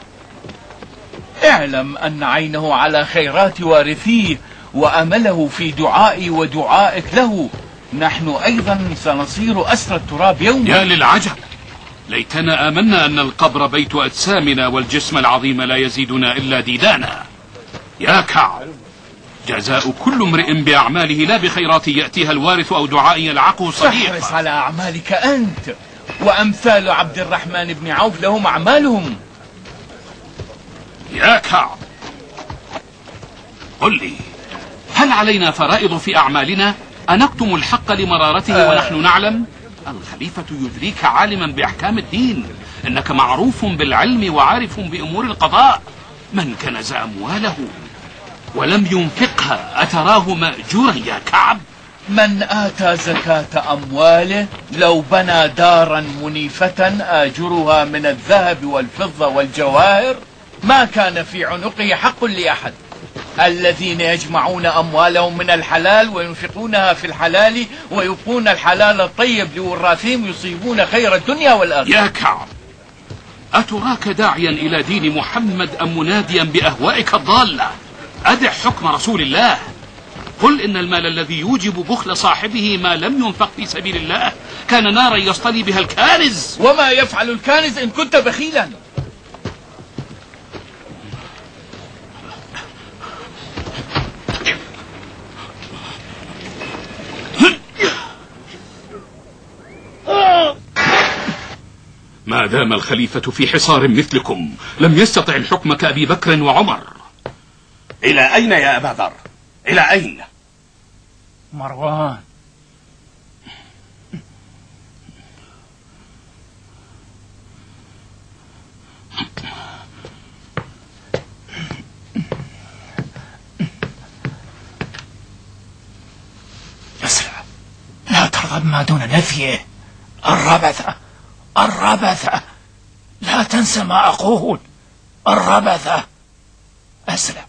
اعلم أن عينه على خيرات وارثيه وأمله في دعائي ودعائك له. نحن أيضا سنصير أسر التراب يوما. يا للعجب، ليتنا آمنا أن القبر بيت أجسامنا والجسم العظيم لا يزيدنا إلا ديدانا. يا كعب، جزاء كل امرئ بأعماله لا بخيرات يأتيها الوارث أو دعاء يلعقه صديق. فاحرص على أعمالك أنت، وأمثال عبد الرحمن بن عوف لهم أعمالهم. يا كعب، قل لي، هل علينا فرائض في أعمالنا أنكتم الحق لمرارته ونحن نعلم؟ الخليفة يدريك عالما بأحكام الدين، إنك معروف بالعلم وعارف بأمور القضاء. من كنز أمواله ولم ينفقها أتراه مأجورا يا كعب؟ من آتى زكاة أمواله لو بنى دارا منيفة آجرها من الذهب والفضة والجواهر ما كان في عنقه حق لأحد. الذين يجمعون أموالهم من الحلال وينفقونها في الحلال ويبقون الحلال الطيب لوراثهم يصيبون خير الدنيا والآخرة. يا كعب، أتراك داعيا إلى دين محمد أم مناديا بأهوائك الضالة؟ أدع حكم رسول الله. قل إن المال الذي يوجب بخل صاحبه ما لم ينفق في سبيل الله كان نارا يصطلي بها الكانز. وما يفعل الكانز إن كنت بخيلا؟ ما دام الخليفة في حصار مثلكم لم يستطع الحكم كأبي بكر وعمر. إلى أين يا أبا ذر؟ إلى أين؟ مروان، اسرع، لا ترغب ما دون نفيه. الربثة، لا تنسى ما أقول. الربثة، أسرع.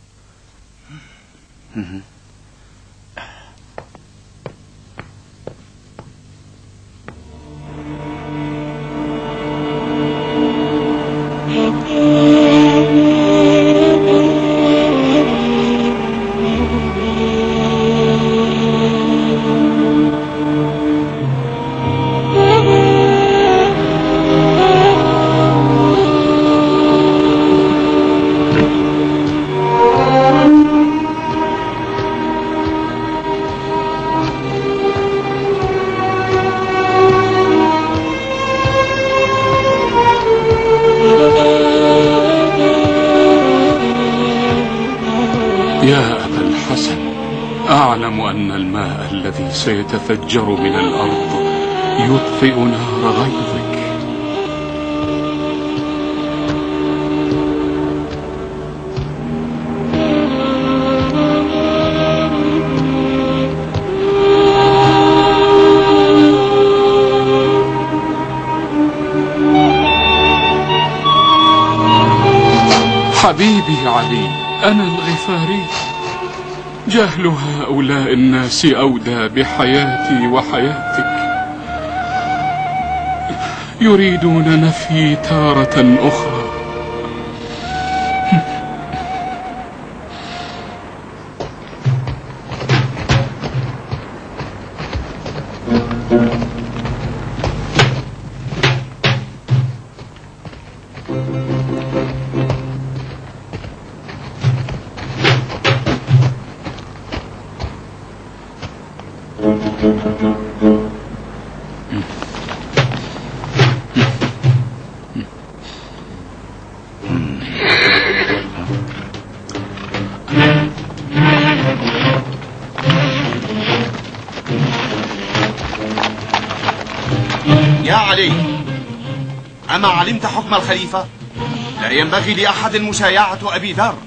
يا أبا الحسن، أعلم أن الماء الذي سيتفجر من الأرض يطفئ نار غيظك. حبيبي علي، أنا الغفاري. جهل هؤلاء الناس أودى بحياتي وحياتك. يريدون نفي تارة أخرى. يا علي، أما علمت حكم الخليفة؟ لا ينبغي لأحد مشايعة أبي ذر.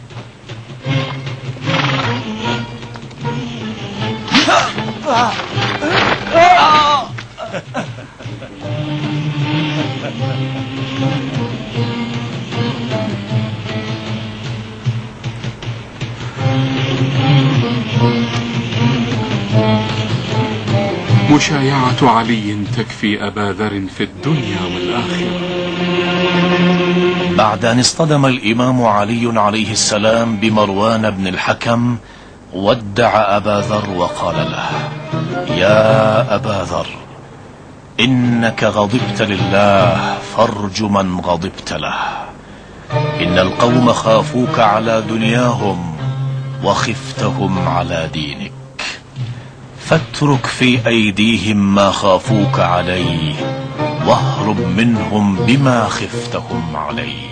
مشايعة علي تكفي أبا ذر في الدنيا والآخرة. بعد أن اصطدم الإمام علي عليه السلام بمروان بن الحكم، ودع أبا ذر وقال له: يا أبا ذر، إنك غضبت لله فارج من غضبت له. إن القوم خافوك على دنياهم وخفتهم على دينك، فاترك في أيديهم ما خافوك عليه واهرب منهم بما خفتهم عليه.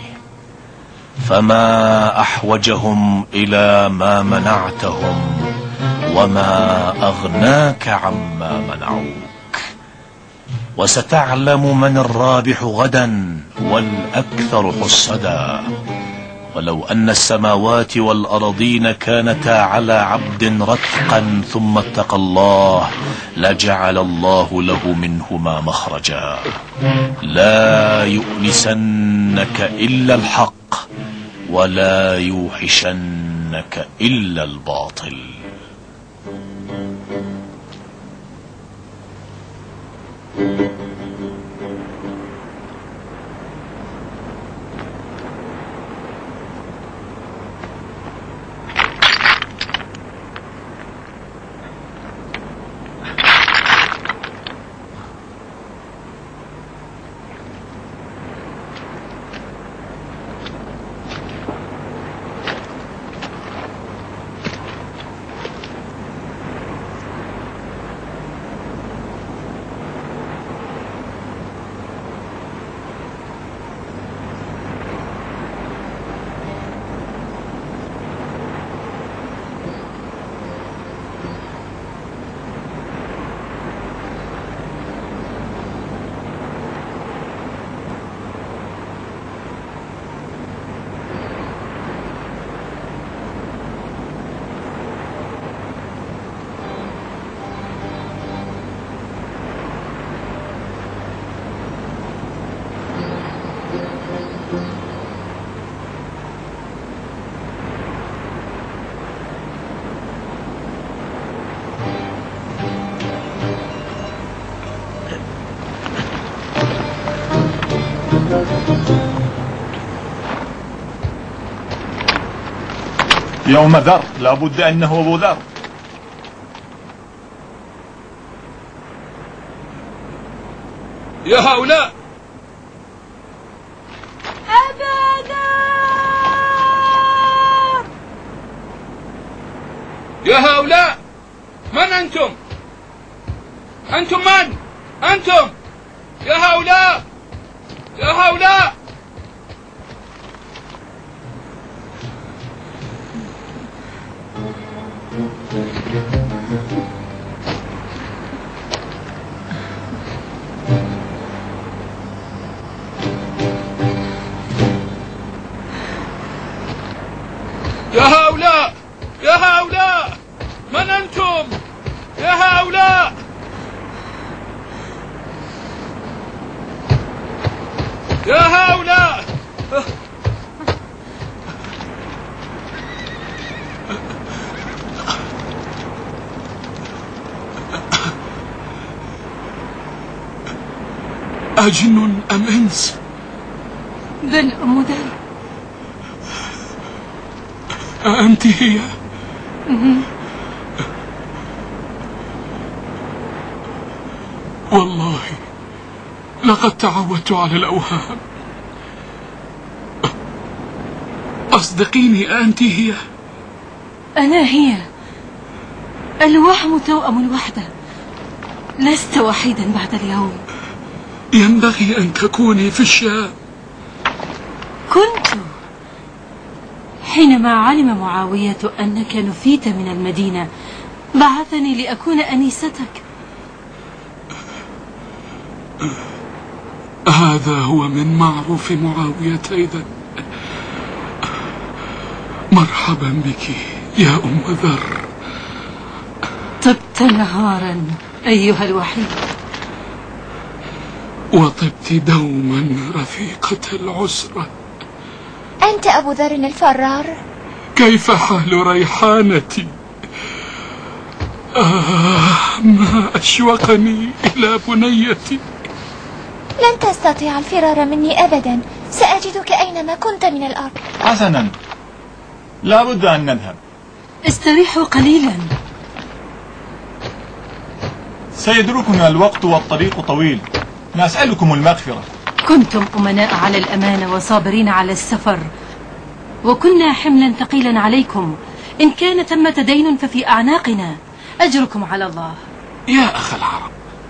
فما أحوجهم إلى ما منعتهم وما أغناك عما منعوك. وستعلم من الرابح غدا والأكثر حسدا. ولو أن السماوات والأرضين كانتا على عبد رتقا ثم اتقى الله لجعل الله له منهما مخرجا. لا يؤنسنك إلا الحق ولا يوحشنك إلا الباطل. يوم ذر لابد أنه أبو ذر. يا هؤلاء يا هؤلاء من أنتم؟ أنتم من؟ أنتم يا هؤلاء يا هؤلاء يا هؤلاء يا هؤلاء من أنتم؟ يا هؤلاء يا هؤلاء أجن أم إنس؟ بل أم ذر. أنت هي؟ والله لقد تعودت على الأوهام. أصدقيني، أنت هي؟ أنا هي. الوهم توأم الوحدة. لست وحيدا بعد اليوم. ينبغي أن تكوني في الشام. كنت حينما علم معاوية أنك نفيت من المدينة بعثني لأكون أنيستك. هذا هو من معروف معاوية إذن. مرحبا بك يا أم ذر. طبت نهارا أيها الوحيد. وطبت دوما رفيقة العسرة. أنت أبو ذر الفرار؟ كيف حال ريحانتي؟ ما أشوقني إلى بنيتي. لن تستطيع الفرار مني أبدا. سأجدك أينما كنت من الأرض. حسنا، لا بد أن نذهب. استريحوا قليلا. سيدركنا الوقت والطريق طويل. نسألكم المغفرة. كنتم أمناء على الأمانة وصابرين على السفر، وكنا حملا ثقيلا عليكم. إن كان ثمة دين ففي أعناقنا. أجركم على الله. يا أخ العرب،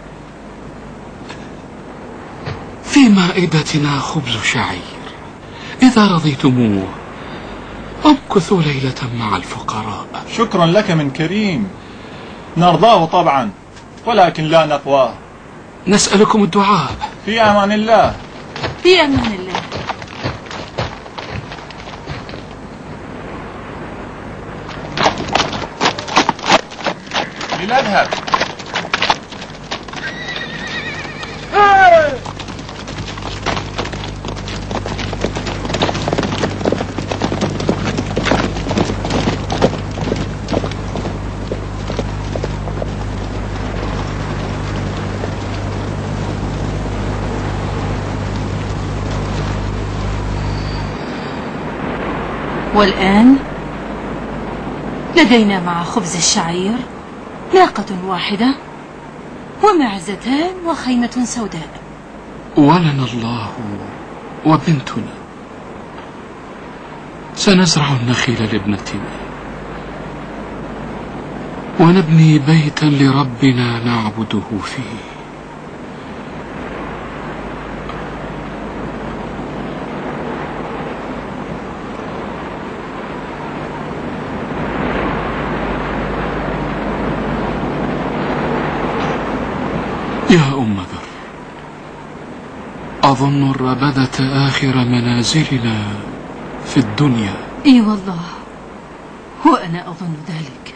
في مائدتنا خبز شعير، إذا رضيتموه امكثوا ليلة مع الفقراء. شكرا لك من كريم، نرضاه طبعا، ولكن لا نقواه. نسألكم الدعاء. في أمان الله. في أمان الله. لنذهب. والآن لدينا مع خبز الشعير ناقة واحدة ومعزتان وخيمة سوداء. ولنا الله وبنتنا. سنزرع النخيل لابنتنا ونبني بيتا لربنا نعبده فيه. يا أم ذر، أظن الربذة آخر منازلنا في الدنيا. إي والله، وأنا أظن ذلك.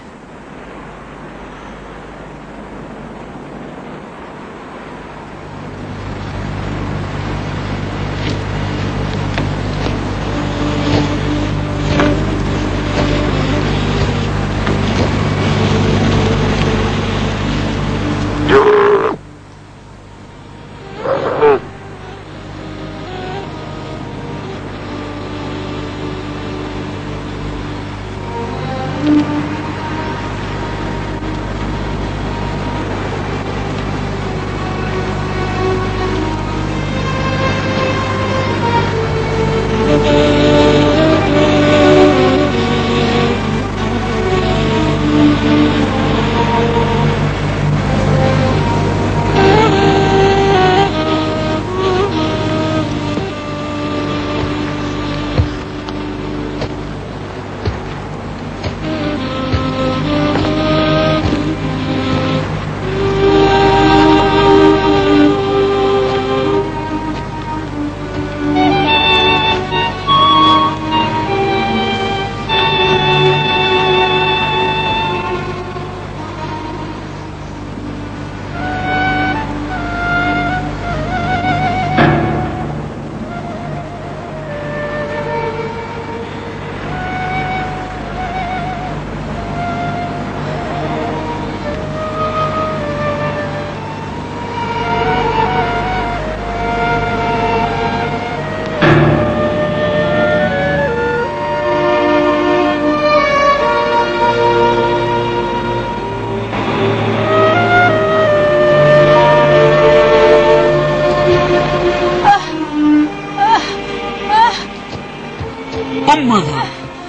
أم ذر،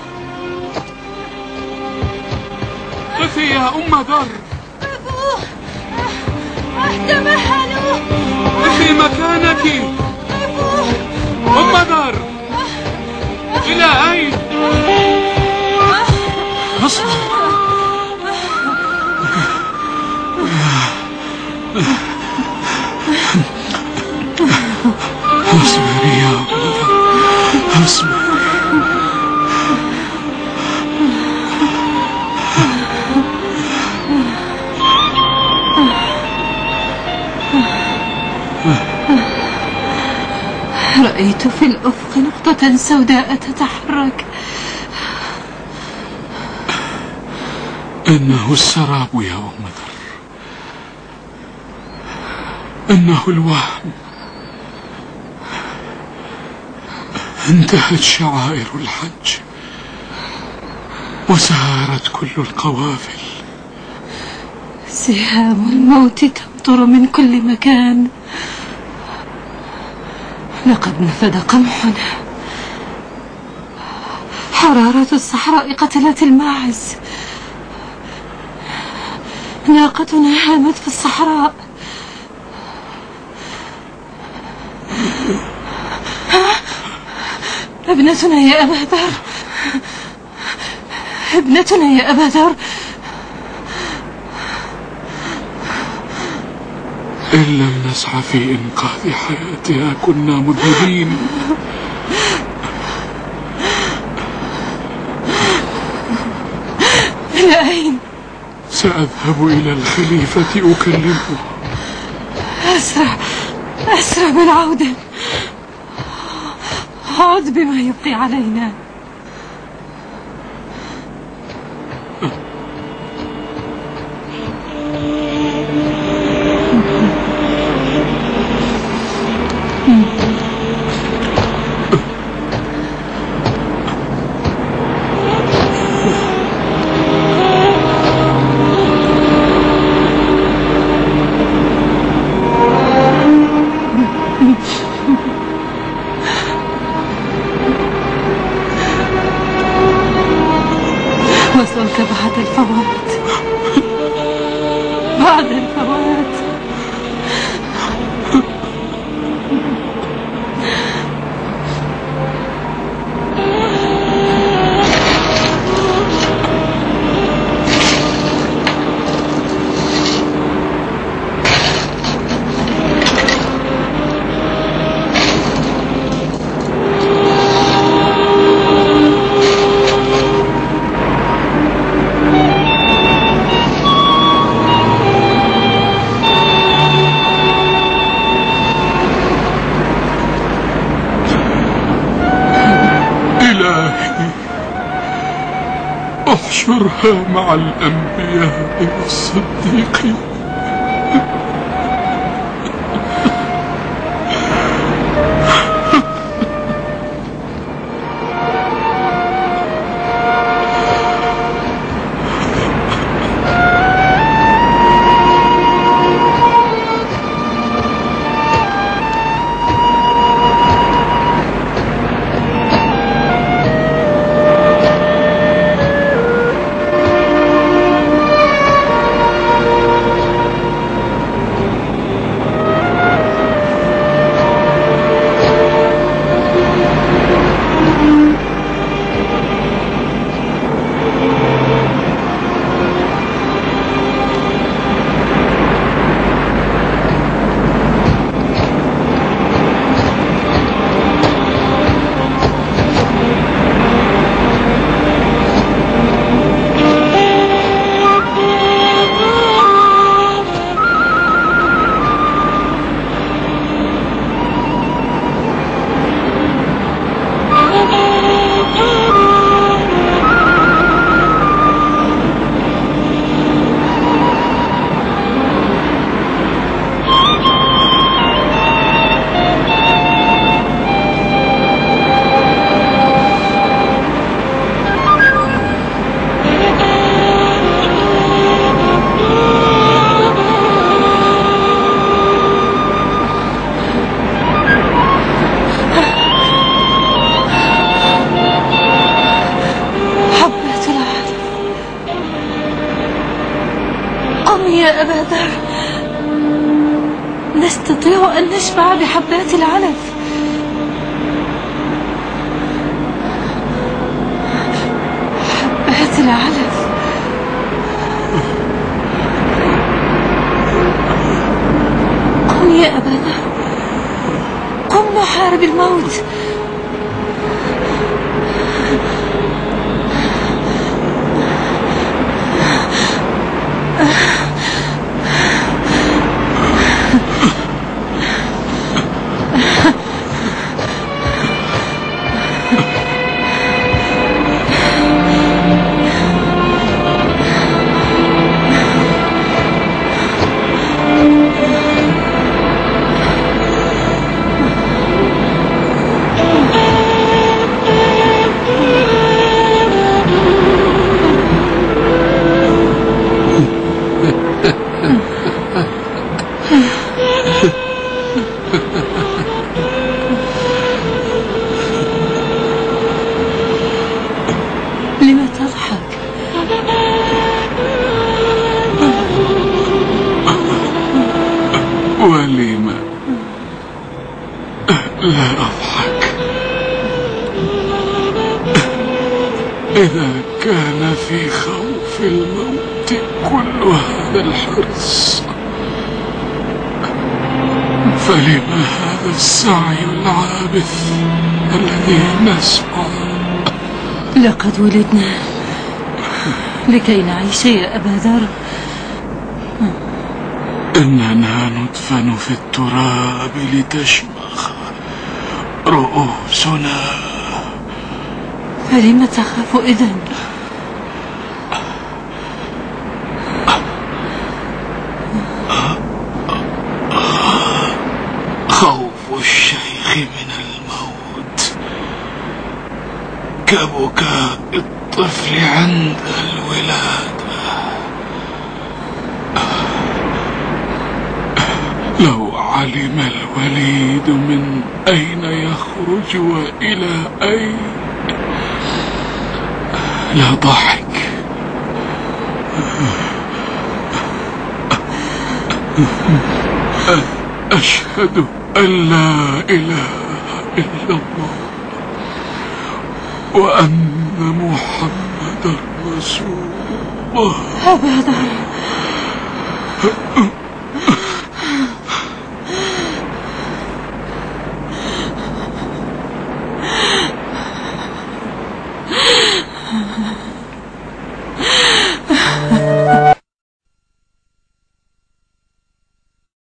قفي يا أم ذر. أبوه تمهلوا. قفي مكانك. أبوه. أم ذر، إلى أين؟ اصبر. اصبر يا أم ذر، اصبر. رأيت في الأفق نقطة سوداء تتحرك. إنه السراب يا أم ذر، إنه الوهم. انتهت شعائر الحج وسارت كل القوافل. سهام الموت تمطر من كل مكان. لقد نفد قمحنا. حرارة الصحراء قتلت الماعز. ناقتنا هامت في الصحراء. ابنتنا يا أبا ذر، ابنتنا يا أبا ذر. إن لم نسعى في إنقاذ حياتها كنا مذنبين. إلى أين؟ سأذهب إلى الخليفة أكلمه. أسرع أسرع بالعودة. عد بما يبقي علينا. وصلت بعد الفوات، بعد الفوات. احشرها مع الأنبياء والصديقين. نستطيع أن نشبع بحبات العلف. حبات العلف. قم يا أبا ذر، قم نحارب الموت. لم تضحك؟ ولم لا أضحك؟ إذا كان في خوف الموت كل هذا الحرص، فلم هذا السعي العابث الذي نسعى؟ لقد ولدنا لكي نعيش يا أبا ذر. إننا ندفن في التراب لتشمخ رؤوسنا. فلم تخاف إذن؟ خوف الشيخ من الموت كبكاء الطفل عند الولادة. لو علم الوليد من أين يخرج وإلى أين لضحك. أشهد أن لا إله إلا الله وأن محمد رسول الله. أبدا.